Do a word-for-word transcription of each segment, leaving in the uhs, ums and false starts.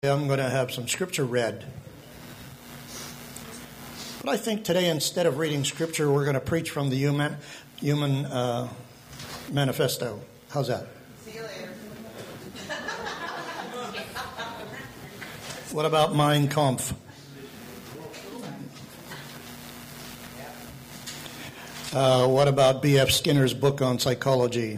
I'm going to have some scripture read. But I think today, instead of reading scripture, we're going to preach from the human, human uh, manifesto. How's that? See you later. What about Mein Kampf? Uh, what about B F Skinner's book on psychology?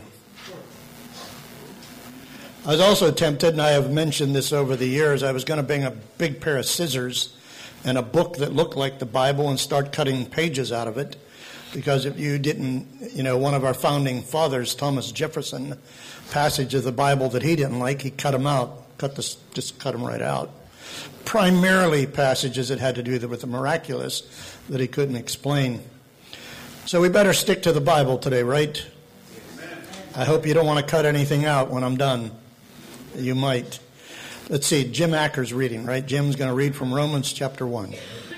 I was also tempted, and I have mentioned this over the years, I was going to bring a big pair of scissors and a book that looked like the Bible and start cutting pages out of it. Because if you didn't, you know, one of our founding fathers, Thomas Jefferson, passage of the Bible that he didn't like, he cut them out, cut the, just cut them right out. Primarily passages that had to do with the miraculous that he couldn't explain. So we better stick to the Bible today, right? Amen. I hope you don't want to cut anything out when I'm done. You might. Let's see, Jim Acker's reading, right? Jim's going to read from Romans chapter one.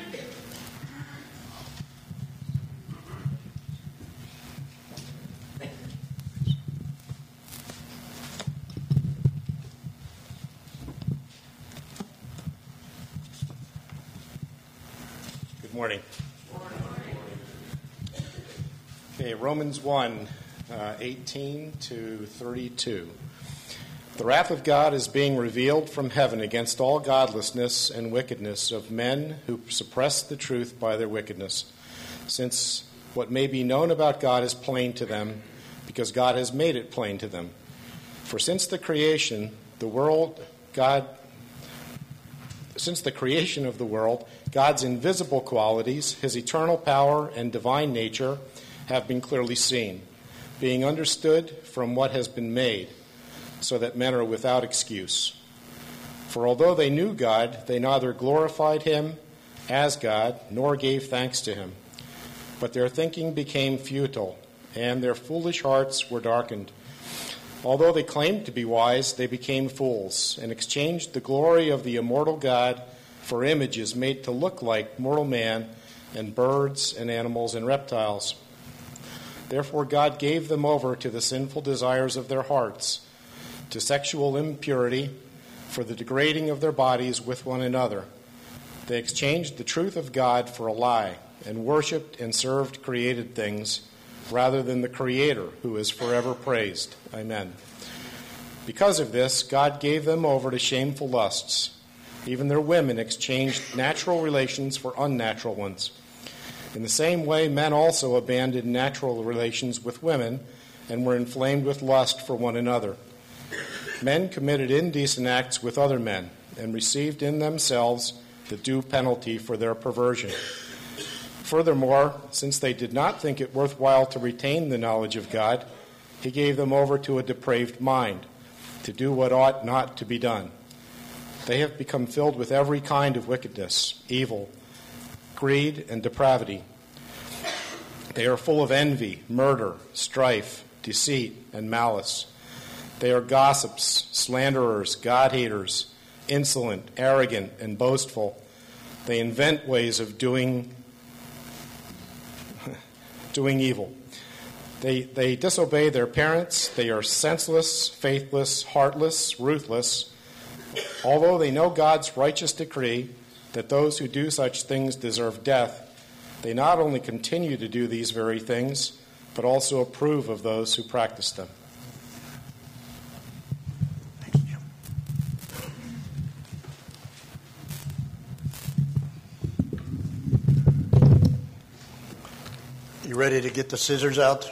Good morning. Okay, Romans one, uh, eighteen to thirty-two. The wrath of God is being revealed from heaven against all godlessness and wickedness of men who suppress the truth by their wickedness, since what may be known about God is plain to them, because God has made it plain to them. For since the creation, the world, God, since the creation of the world, God's invisible qualities, his eternal power and divine nature, have been clearly seen, being understood from what has been made, so that men are without excuse. For although they knew God, they neither glorified him as God, nor gave thanks to him. But their thinking became futile, and their foolish hearts were darkened. Although they claimed to be wise, they became fools, and exchanged the glory of the immortal God for images made to look like mortal man, and birds and animals and reptiles. Therefore God gave them over to the sinful desires of their hearts, to sexual impurity, for the degrading of their bodies with one another. They exchanged the truth of God for a lie, and worshipped and served created things, rather than the Creator, who is forever praised. Amen. Because of this, God gave them over to shameful lusts. Even their women exchanged natural relations for unnatural ones. In the same way, men also abandoned natural relations with women, and were inflamed with lust for one another. Men committed indecent acts with other men, and received in themselves the due penalty for their perversion. Furthermore, since they did not think it worthwhile to retain the knowledge of God, he gave them over to a depraved mind, to do what ought not to be done. They have become filled with every kind of wickedness, evil, greed, and depravity. They are full of envy, murder, strife, deceit, and malice. They are gossips, slanderers, God-haters, insolent, arrogant, and boastful. They invent ways of doing doing evil. They, they disobey their parents. They are senseless, faithless, heartless, ruthless. Although they know God's righteous decree that those who do such things deserve death, they not only continue to do these very things, but also approve of those who practice them. You ready to get the scissors out?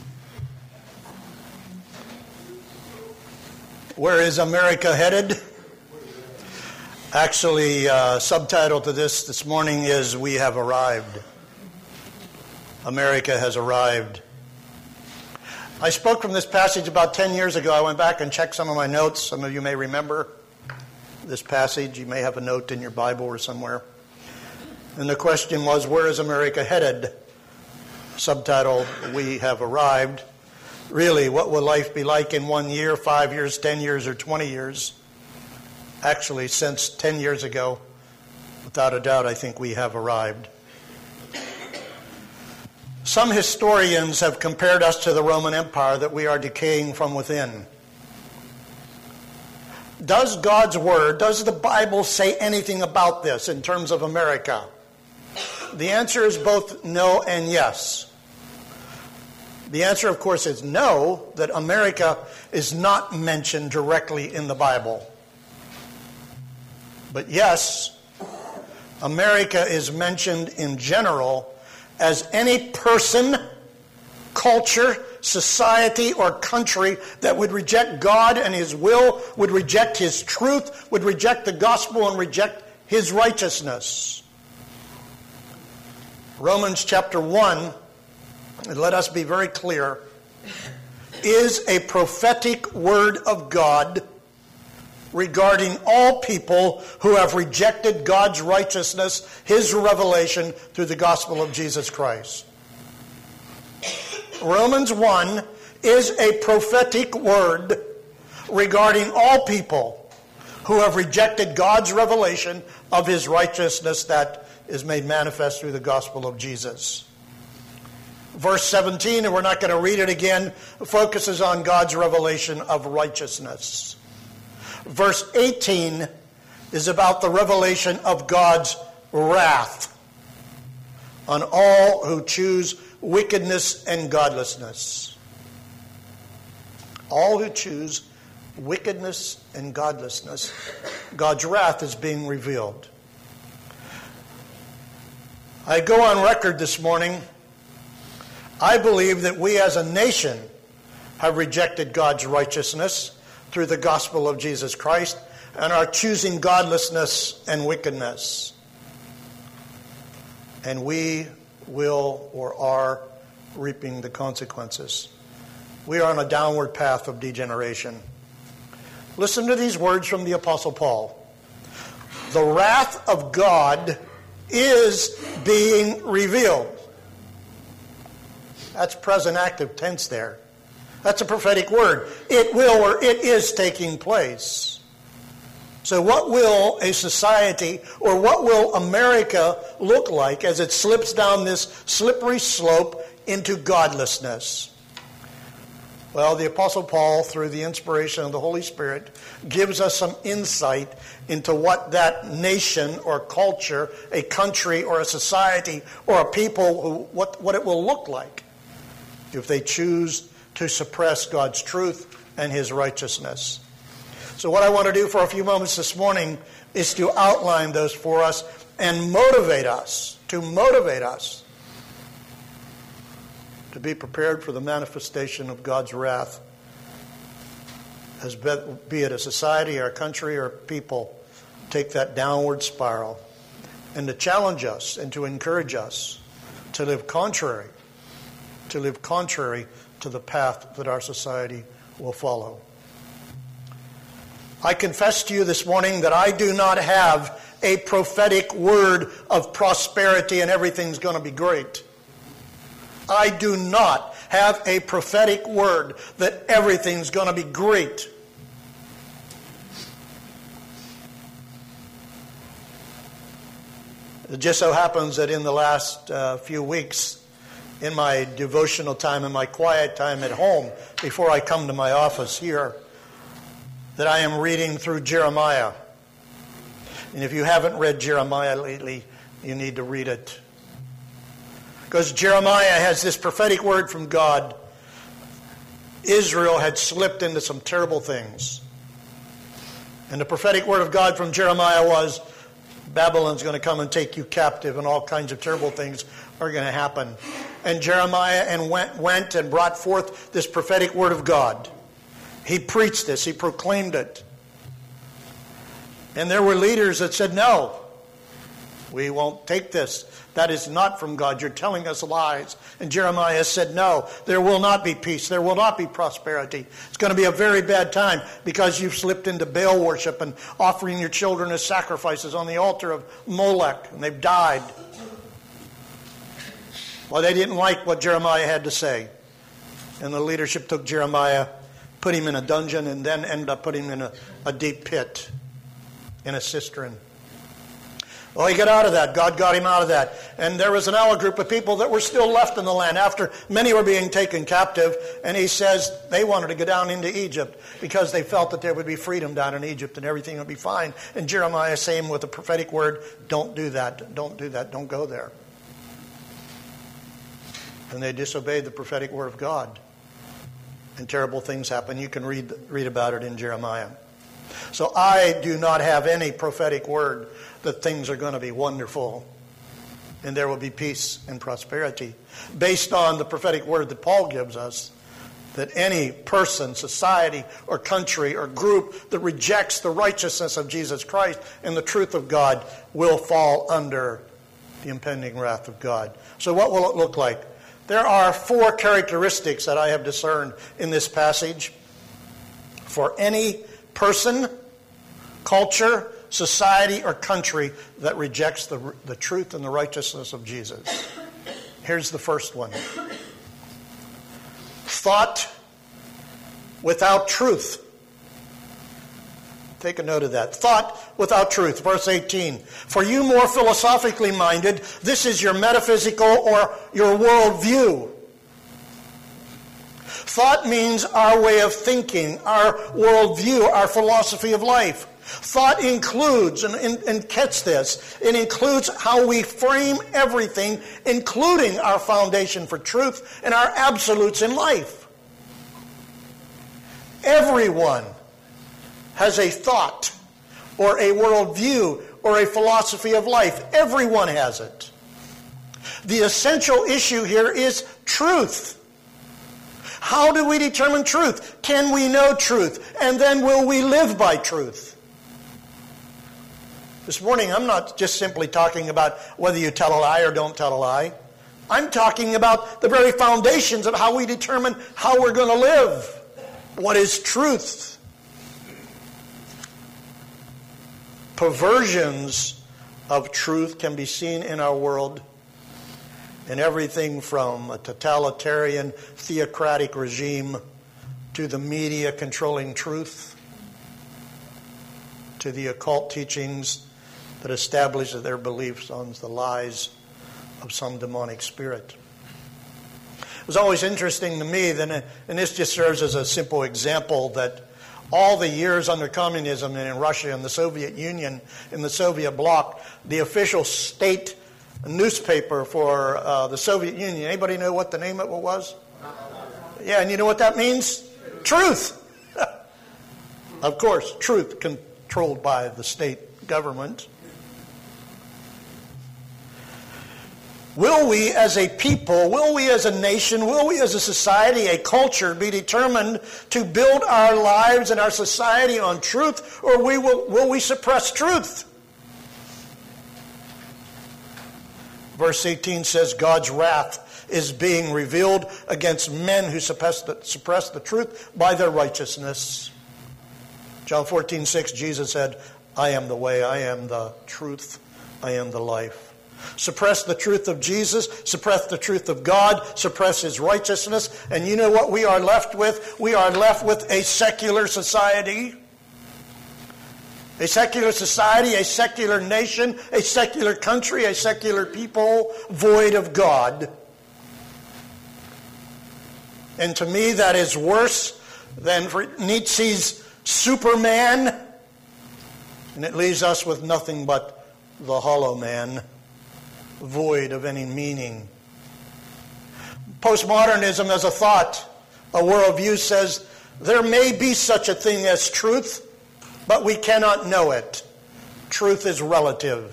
Where is America headed? Actually, uh, subtitle to this this morning is We Have Arrived. America has arrived. I spoke from this passage about ten years ago. I went back and checked some of my notes. Some of you may remember this passage. You may have a note in your Bible or somewhere. And the question was, where is America headed? Subtitle, We Have Arrived. Really, what will life be like in one year, five years, ten years, or twenty years? Actually, since ten years ago, without a doubt, I think we have arrived. Some historians have compared us to the Roman Empire, that we are decaying from within. Does God's Word, does the Bible say anything about this in terms of America? The answer is both no and yes. The answer, of course, is no, that America is not mentioned directly in the Bible. But yes, America is mentioned in general as any person, culture, society, or country that would reject God and His will, would reject His truth, would reject the gospel, and reject His righteousness. Romans chapter one, and let us be very clear, is a prophetic word of God regarding all people who have rejected God's righteousness, His revelation through the gospel of Jesus Christ. Romans one is a prophetic word regarding all people who have rejected God's revelation of His righteousness that is made manifest through the gospel of Jesus. Verse seventeen, and we're not going to read it again, focuses on God's revelation of righteousness. Verse eighteen is about the revelation of God's wrath on all who choose wickedness and godlessness. All who choose wickedness and godlessness, God's wrath is being revealed. I go on record this morning. I believe that we as a nation have rejected God's righteousness through the gospel of Jesus Christ and are choosing godlessness and wickedness. And we will or are reaping the consequences. We are on a downward path of degeneration. Listen to these words from the Apostle Paul. The wrath of God is being revealed. That's present active tense there. That's a prophetic word. It will or it is taking place. So what will a society or what will America look like as it slips down this slippery slope into godlessness? Well, the Apostle Paul, through the inspiration of the Holy Spirit, gives us some insight into what that nation or culture, a country or a society or a people, who, what, what it will look like if they choose to suppress God's truth and His righteousness. So what I want to do for a few moments this morning is to outline those for us and motivate us, to motivate us to be prepared for the manifestation of God's wrath, as be it a society or a country or people take that downward spiral, and to challenge us and to encourage us to live contrary, to live contrary to the path that our society will follow. I confess to you this morning that I do not have a prophetic word of prosperity and everything's going to be great. I do not have a prophetic word that everything's going to be great. It just so happens that in the last uh, few weeks, in my devotional time, in my quiet time at home, before I come to my office here, that I am reading through Jeremiah. And if you haven't read Jeremiah lately, you need to read it. Because Jeremiah has this prophetic word from God. Israel had slipped into some terrible things. And the prophetic word of God from Jeremiah was, Babylon's going to come and take you captive, and all kinds of terrible things are going to happen. And Jeremiah and went, went and brought forth this prophetic word of God. He preached this. He proclaimed it. And there were leaders that said, no, we won't take this. That is not from God. You're telling us lies. And Jeremiah said, no, there will not be peace. There will not be prosperity. It's going to be a very bad time because you've slipped into Baal worship and offering your children as sacrifices on the altar of Molech, and they've died. Well, they didn't like what Jeremiah had to say. And the leadership took Jeremiah, put him in a dungeon, and then ended up putting him in a, a deep pit, in a cistern. Well, he got out of that. God got him out of that. And there was another group of people that were still left in the land after many were being taken captive. And he says they wanted to go down into Egypt because they felt that there would be freedom down in Egypt and everything would be fine. And Jeremiah is saying with the prophetic word, don't do that. Don't do that. Don't go there. And they disobeyed the prophetic word of God. And terrible things happen. You can read, read about it in Jeremiah. So I do not have any prophetic word that things are going to be wonderful and there will be peace and prosperity based on the prophetic word that Paul gives us, that any person, society, or country or group that rejects the righteousness of Jesus Christ and the truth of God will fall under the impending wrath of God. So what will it look like? There are four characteristics that I have discerned in this passage for any person, culture, society, or country that rejects the, the truth and the righteousness of Jesus. Here's the first one. Thought without truth. Take a note of that. Thought without truth. Verse eighteen. For you more philosophically minded, this is your metaphysical or your worldview. Thought means our way of thinking, our worldview, our philosophy of life. Thought includes, and, and, and catch this, it includes how we frame everything, including our foundation for truth and our absolutes in life. Everyone has a thought or a worldview or a philosophy of life. Everyone has it. The essential issue here is truth. How do we determine truth? Can we know truth? And then will we live by truth? This morning, I'm not just simply talking about whether you tell a lie or don't tell a lie. I'm talking about the very foundations of how we determine how we're going to live. What is truth? Perversions of truth can be seen in our world in everything from a totalitarian, theocratic regime to the media controlling truth to the occult teachings that establish their beliefs on the lies of some demonic spirit. It was always interesting to me, that, and this just serves as a simple example, that all the years under communism and in Russia and the Soviet Union, in the Soviet bloc, the official state newspaper for uh, the Soviet Union, anybody know what the name of it was? Yeah, and you know what that means? Truth. Of course, truth controlled by the state government. Will we as a people, will we as a nation, will we as a society, a culture, be determined to build our lives and our society on truth, or we will, will we suppress truth? Verse eighteen says, God's wrath is being revealed against men who suppress the, suppress the truth by their righteousness. John fourteen six, Jesus said, I am the way, I am the truth, I am the life. Suppress the truth of Jesus, suppress the truth of God, suppress His righteousness, and you know what we are left with? We are left with a secular society. A secular society, a secular nation, a secular country, a secular people, void of God. And to me, that is worse than for Nietzsche's Superman. And it leaves us with nothing but the hollow man, void of any meaning. Postmodernism as a thought, a worldview, says there may be such a thing as truth, but we cannot know it. Truth is relative.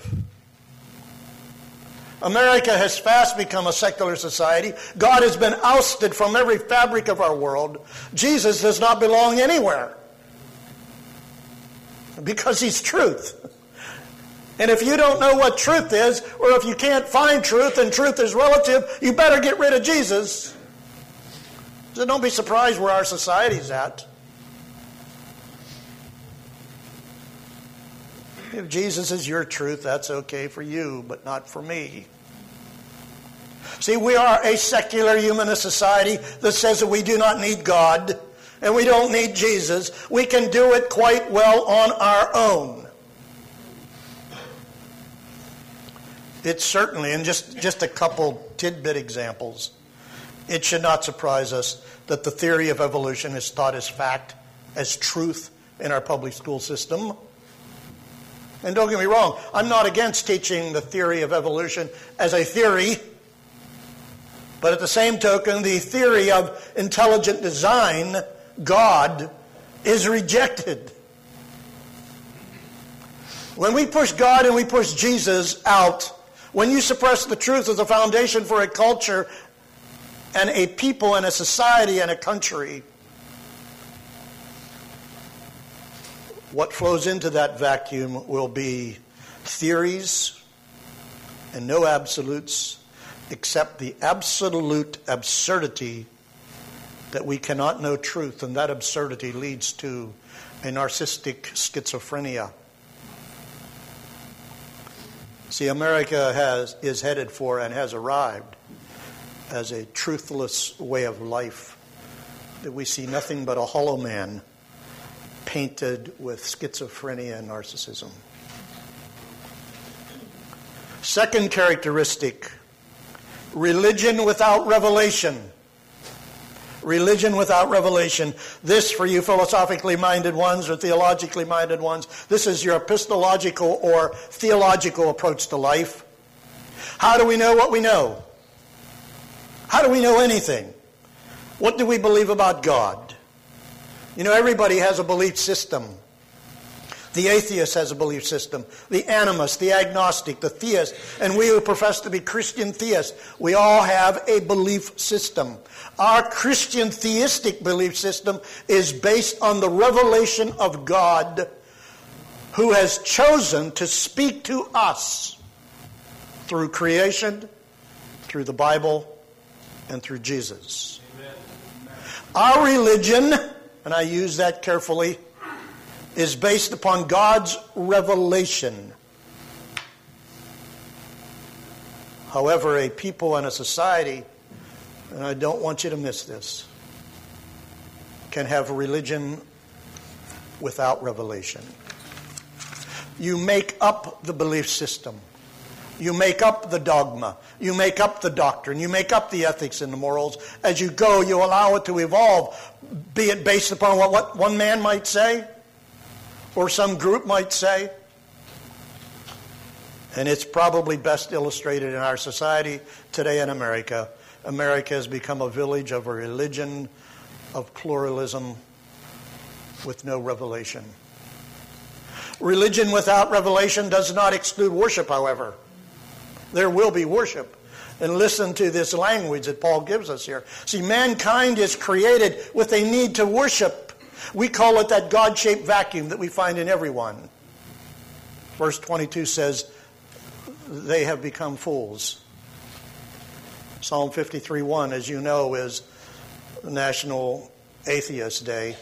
America has fast become a secular society. God has been ousted from every fabric of our world. Jesus does not belong anywhere because He's truth. And if you don't know what truth is, or if you can't find truth and truth is relative, you better get rid of Jesus. So don't be surprised where our society's at. If Jesus is your truth, that's okay for you, but not for me. See, we are a secular humanist society that says that we do not need God and we don't need Jesus. We can do it quite well on our own. It's certainly, and just, just a couple tidbit examples, it should not surprise us that the theory of evolution is taught as fact, as truth in our public school system. And don't get me wrong, I'm not against teaching the theory of evolution as a theory, but at the same token, the theory of intelligent design, God, is rejected. When we push God and we push Jesus out, when you suppress the truth as a foundation for a culture and a people and a society and a country, what flows into that vacuum will be theories and no absolutes, except the absolute absurdity that we cannot know truth, and that absurdity leads to a narcissistic schizophrenia. See, America has is headed for and has arrived as a truthless way of life, that we see nothing but a hollow man painted with schizophrenia and narcissism. Second characteristic, religion without revelation. Religion without revelation. This, for you philosophically minded ones or theologically minded ones, this is your epistemological or theological approach to life. How do we know what we know? How do we know anything? What do we believe about God? You know, everybody has a belief system. The atheist has a belief system. The animist, the agnostic, the theist, and we who profess to be Christian theists, we all have a belief system. Our Christian theistic belief system is based on the revelation of God, who has chosen to speak to us through creation, through the Bible, and through Jesus. Amen. Our religion, and I use that carefully, is based upon God's revelation. However, a people and a society, and I don't want you to miss this, can have religion without revelation. You make up the belief system. You make up the dogma. You make up the doctrine. You make up the ethics and the morals. As you go, you allow it to evolve, be it based upon what, what one man might say, or some group might say. And it's probably best illustrated in our society today in America. America has become a village of a religion of pluralism with no revelation. Religion without revelation does not exclude worship, however. There will be worship. And listen to this language that Paul gives us here. See, mankind is created with a need to worship. We call it that God-shaped vacuum that we find in everyone. Verse twenty-two says, they have become fools. Psalm fifty-three one, as you know, is National Atheist Day.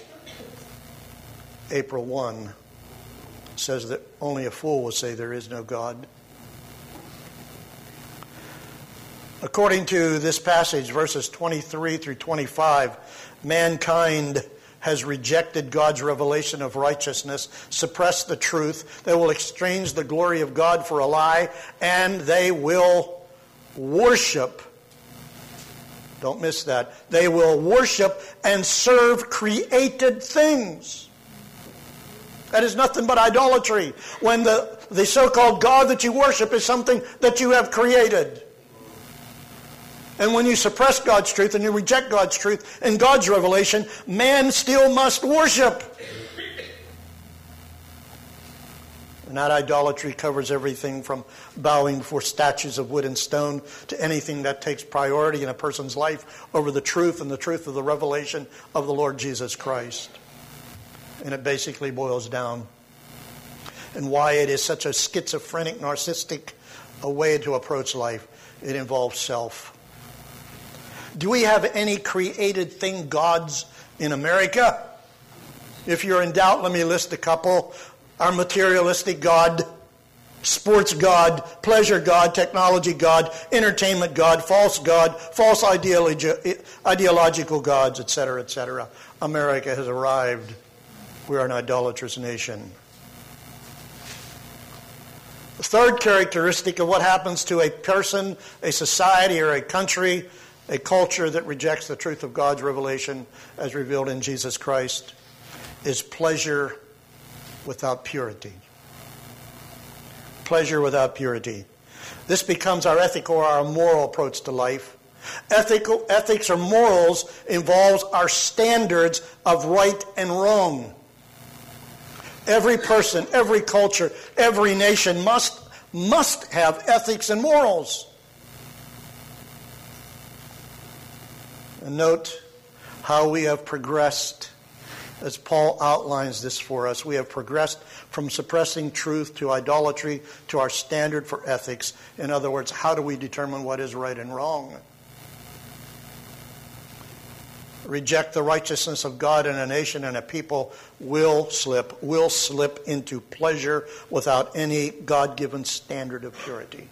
April first says that only a fool will say there is no God. According to this passage, verses twenty-three through twenty-five, mankind has rejected God's revelation of righteousness, suppressed the truth. They will exchange the glory of God for a lie, and they will worship. Don't miss that. They will worship and serve created things. That is nothing but idolatry. When the, the so-called God that you worship is something that you have created. And when you suppress God's truth and you reject God's truth and God's revelation, man still must worship. And that idolatry covers everything from bowing before statues of wood and stone to anything that takes priority in a person's life over the truth and the truth of the revelation of the Lord Jesus Christ. And it basically boils down and why it is such a schizophrenic, narcissistic a way to approach life. It involves self. Do we have any created thing gods in America? If you're in doubt, let me list a couple. Our materialistic God, sports God, pleasure God, technology God, entertainment God, false God, false ideologi- ideological gods, et cetera, et cetera. America has arrived. We are an idolatrous nation. The third characteristic of what happens to a person, a society, or a country, a culture that rejects the truth of God's revelation as revealed in Jesus Christ, is pleasure without purity. Pleasure without purity. This becomes our ethical or our moral approach to life. Ethical, ethics or morals involves our standards of right and wrong. Every person, every culture, every nation must, must have ethics and morals. And note how we have progressed as Paul outlines this for us. We have progressed from suppressing truth to idolatry to our standard for ethics. In other words, how do we determine what is right and wrong? Reject the righteousness of God in a nation and a people will slip, will slip into pleasure without any God-given standard of purity.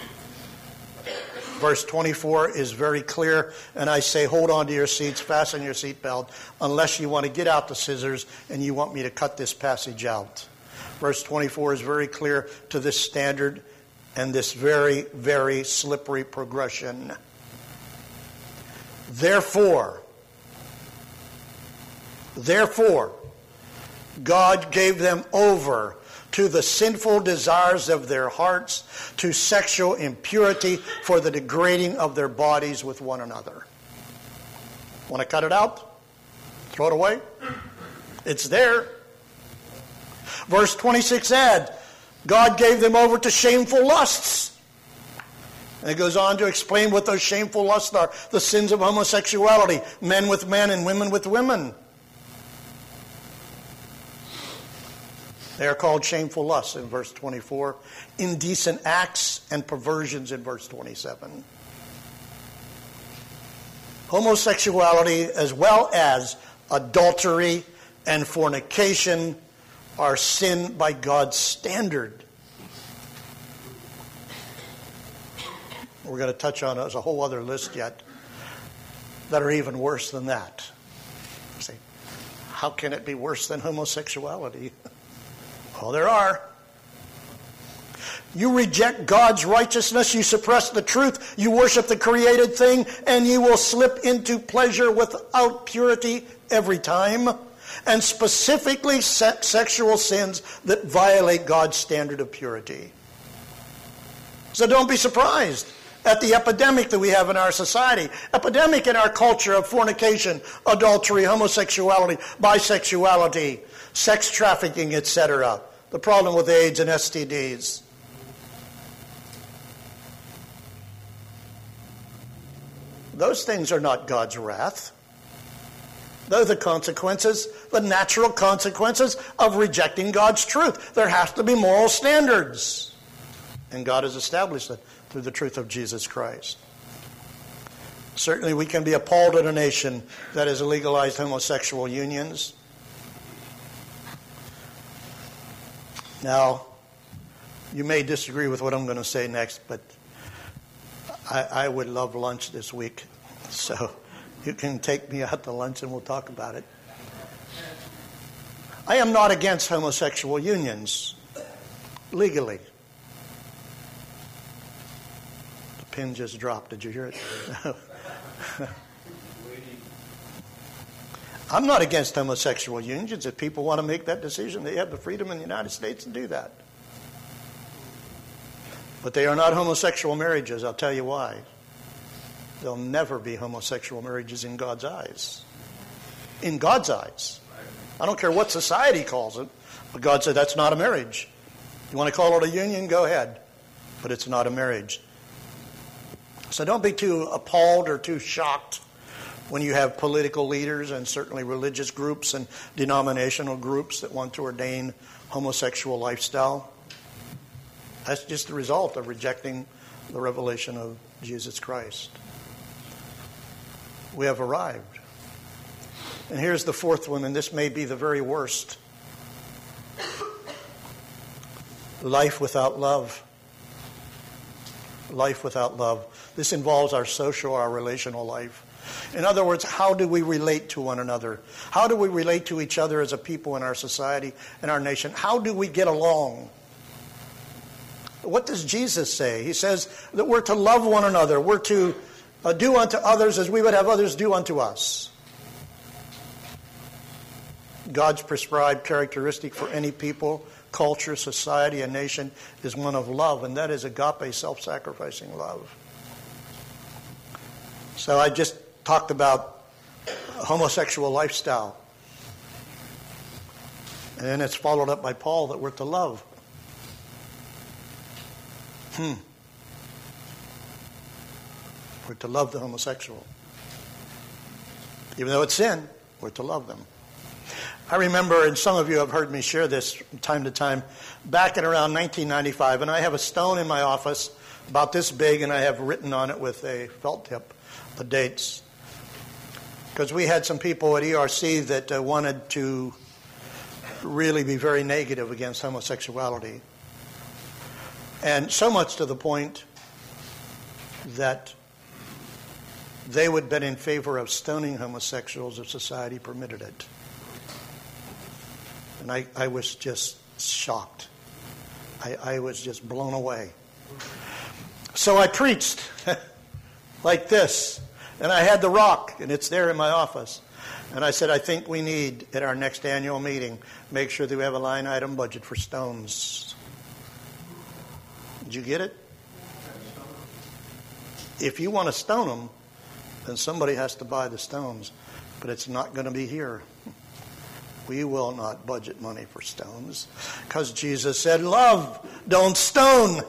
Verse twenty-four is very clear, and I say, hold on to your seats, fasten your seatbelt, unless you want to get out the scissors and you want me to cut this passage out. Verse twenty-four is very clear to this standard and this very, very slippery progression. Therefore, therefore, God gave them over to the sinful desires of their hearts, to sexual impurity, for the degrading of their bodies with one another. Want to cut it out? Throw it away? It's there. Verse twenty-six adds, God gave them over to shameful lusts. And it goes on to explain what those shameful lusts are. The sins of homosexuality, men with men and women with women. They are called shameful lusts in verse twenty-four. Indecent acts and perversions in verse twenty-seven. Homosexuality as well as adultery and fornication are sin by God's standard. We're going to touch on there's a whole other list yet that are even worse than that. You say, how can it be worse than homosexuality? Well, there are. You reject God's righteousness, you suppress the truth, you worship the created thing, and you will slip into pleasure without purity every time, and specifically se- sexual sins that violate God's standard of purity. So don't be surprised at the epidemic that we have in our society. Epidemic in our culture of fornication, adultery, homosexuality, bisexuality, sex trafficking, et cetera. The problem with AIDS and S T Ds. Those things are not God's wrath. They're the consequences, the natural consequences of rejecting God's truth. There has to be moral standards. And God has established it through the truth of Jesus Christ. Certainly we can be appalled at a nation that has legalized homosexual unions. Now, you may disagree with what I'm going to say next, but I, I would love lunch this week. So you can take me out to lunch and we'll talk about it. I am not against homosexual unions legally. The pin just dropped. Did you hear it? I'm not against homosexual unions. If people want to make that decision, they have the freedom in the United States to do that. But they are not homosexual marriages. I'll tell you why. They'll never be homosexual marriages in God's eyes. In God's eyes. I don't care what society calls it, but God said that's not a marriage. You want to call it a union? Go ahead. But it's not a marriage. So don't be too appalled or too shocked when you have political leaders and certainly religious groups and denominational groups that want to ordain homosexual lifestyle. That's just the result of rejecting the revelation of Jesus Christ. We have arrived. And here's the fourth one, and this may be the very worst. Life without love. Life without love. This involves our social, our relational life. In other words, how do we relate to one another? How do we relate to each other as a people in our society and our nation? How do we get along? What does Jesus say? He says that we're to love one another. We're to uh, do unto others as we would have others do unto us. God's prescribed characteristic for any people, culture, society, and nation is one of love, and that is agape, self-sacrificing love. So I just talked about homosexual lifestyle. And then it's followed up by Paul that we're to love. Hmm. We're to love the homosexual. Even though it's sin, we're to love them. I remember, and some of you have heard me share this from time to time, back in around nineteen ninety-five, and I have a stone in my office about this big, and I have written on it with a felt tip the dates. Because we had some people at E R C that uh, wanted to really be very negative against homosexuality. And so much to the point that they would have been in favor of stoning homosexuals if society permitted it. And I, I was just shocked. I, I was just blown away. So I preached like this. And I had the rock, and it's there in my office. And I said, I think we need, at our next annual meeting, make sure that we have a line item budget for stones. Did you get it? If you want to stone them, then somebody has to buy the stones. But it's not going to be here. We will not budget money for stones. Because Jesus said, love, don't stone.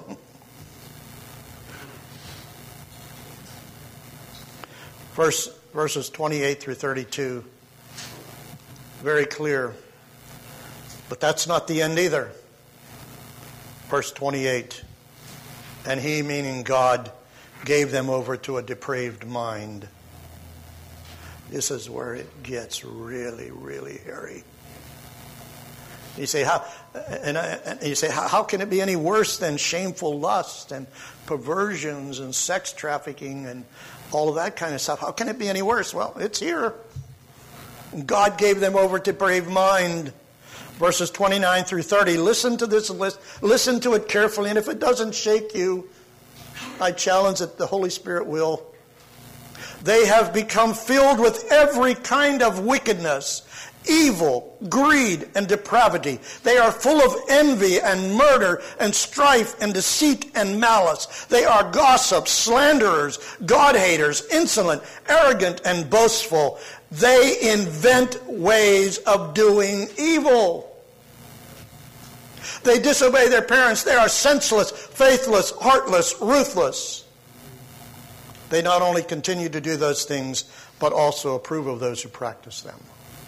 Verse, verses twenty-eight through thirty-two, very clear. But that's not the end either. Verse twenty-eight, and he, meaning God, gave them over to a depraved mind. This is where it gets really, really hairy. You say, how? And, I, and you say, how, how can it be any worse than shameful lust and perversions and sex trafficking and all of that kind of stuff? How can it be any worse? Well, it's here. God gave them over to depraved mind. Verses twenty-nine through thirty. Listen to this list. Listen to it carefully, and if it doesn't shake you, I challenge that the Holy Spirit will. They have become filled with every kind of wickedness, evil, greed, and depravity. They are full of envy and murder and strife and deceit and malice. They are gossips, slanderers, God-haters, insolent, arrogant, and boastful. They invent ways of doing evil. They disobey their parents. They are senseless, faithless, heartless, ruthless. They not only continue to do those things, but also approve of those who practice them.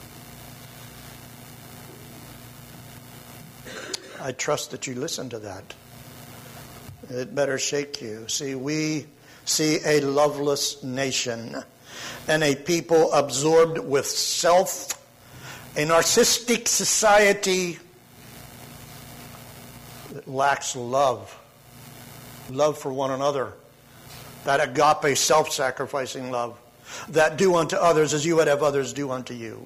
I trust that you listen to that. It better shake you. See, we see a loveless nation and a people absorbed with self, a narcissistic society that lacks love, love for one another, that agape, self-sacrificing love, that do unto others as you would have others do unto you.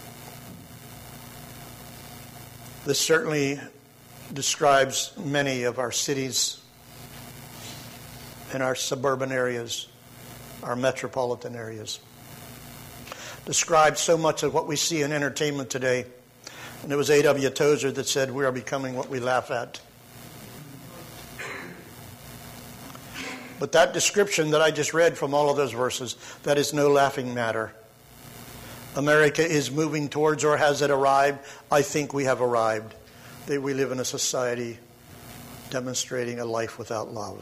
This certainly describes many of our cities and our suburban areas, our metropolitan areas. Describes so much of what we see in entertainment today. And it was A W Tozer that said, we are becoming what we laugh at. But that description that I just read from all of those verses, that is no laughing matter. America is moving towards, or has it arrived? I think we have arrived. That we live in a society demonstrating a life without love.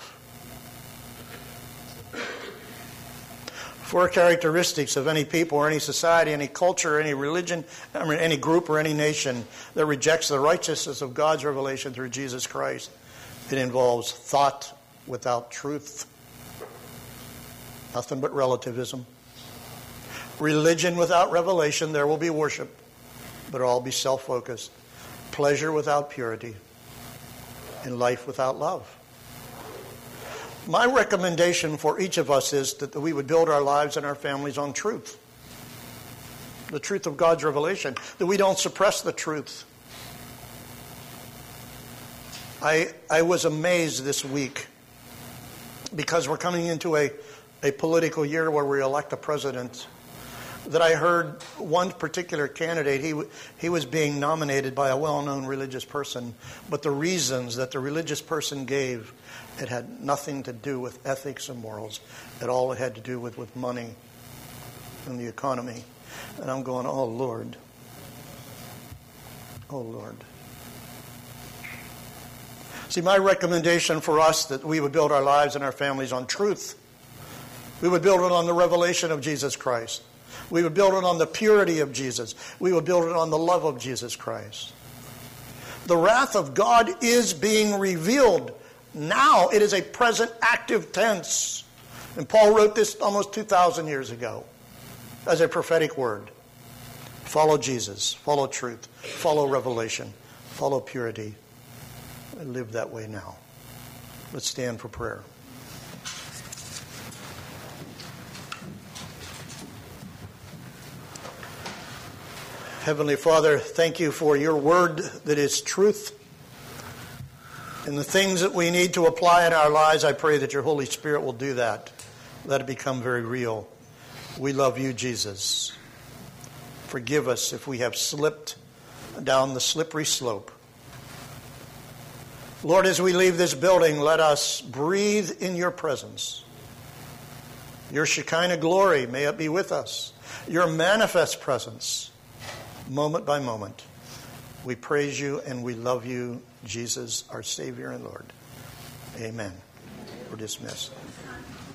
Four characteristics of any people or any society, any culture, any religion, I mean, any group or any nation that rejects the righteousness of God's revelation through Jesus Christ. It involves thought without truth. Nothing but relativism. Religion without revelation, there will be worship, but it'll all be self-focused. Pleasure without purity. And life without love. My recommendation for each of us is that we would build our lives and our families on truth. The truth of God's revelation. That we don't suppress the truth. I, I was amazed this week because we're coming into a, a political year where we elect a president, that I heard one particular candidate, he, he was being nominated by a well-known religious person, but the reasons that the religious person gave, it had nothing to do with ethics and morals. It all it had to do with, with money and the economy. And I'm going, oh, Lord. Oh, Lord. See, my recommendation for us that we would build our lives and our families on truth. We would build it on the revelation of Jesus Christ. We would build it on the purity of Jesus. We would build it on the love of Jesus Christ. The wrath of God is being revealed now. It is a present active tense. And Paul wrote this almost two thousand years ago as a prophetic word. Follow Jesus. Follow truth. Follow revelation. Follow purity. And live that way now. Let's stand for prayer. Heavenly Father, thank you for your word that is truth. And the things that we need to apply in our lives, I pray that your Holy Spirit will do that. Let it become very real. We love you, Jesus. Forgive us if we have slipped down the slippery slope. Lord, as we leave this building, let us breathe in your presence. Your Shekinah glory, may it be with us. Your manifest presence. Moment by moment, we praise you and we love you, Jesus, our Savior and Lord. Amen. We're dismissed.